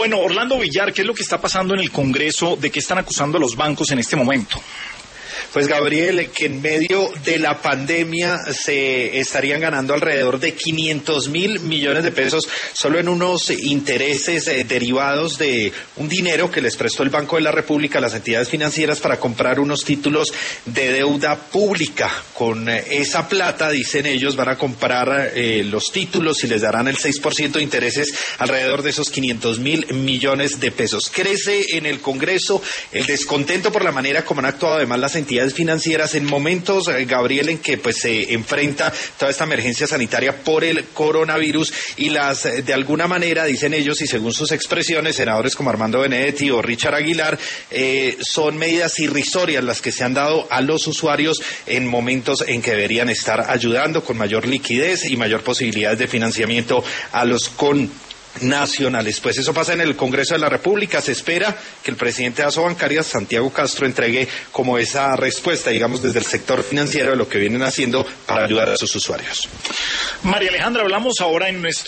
Bueno, Orlando Villar, ¿qué es lo que está pasando en el Congreso? ¿De qué están acusando a los bancos en este momento? Pues Gabriel, que en medio de la pandemia se estarían ganando alrededor de 500.000 millones de pesos solo en unos intereses derivados de un dinero que les prestó el Banco de la República a las entidades financieras para comprar unos títulos de deuda pública. Con esa plata, dicen ellos, van a comprar los títulos y les darán el 6% de intereses alrededor de esos 500.000 millones de pesos. Crece en el Congreso el descontento por la manera como han actuado además las entidades financieras en momentos, Gabriel, en que pues se enfrenta toda esta emergencia sanitaria por el coronavirus y de alguna manera, dicen ellos, y según sus expresiones, senadores como Armando Benedetti o Richard Aguilar, son medidas irrisorias las que se han dado a los usuarios en momentos en que deberían estar ayudando con mayor liquidez y mayor posibilidades de financiamiento a los nacionales. Pues eso pasa en el Congreso de la República. Se espera que el presidente de Asobancaria, Santiago Castro, entregue como esa respuesta, digamos, desde el sector financiero de lo que vienen haciendo para ayudar a sus usuarios. María Alejandra, hablamos ahora en nuestro